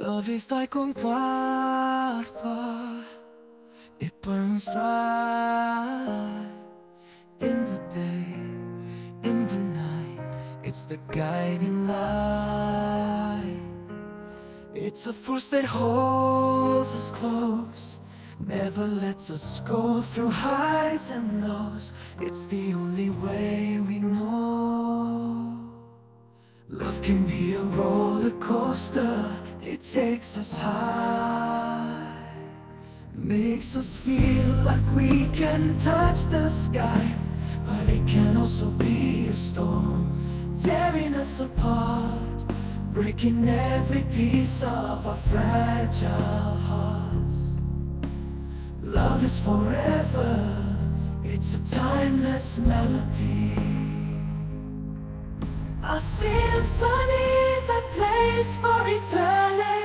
Love is like a wildfire. It burns bright in the day, in the night. It's the guiding light. It's a force that holds us close, never lets us go through highs and lows. It's the only way we know. Love can be a roller coaster. It takes us high, makes us feel like we can touch the sky. But it can also be a storm, tearing us apart, breaking every piece of our fragile hearts. Love is forever, it's a timeless melody, a symphony that plays for eternity.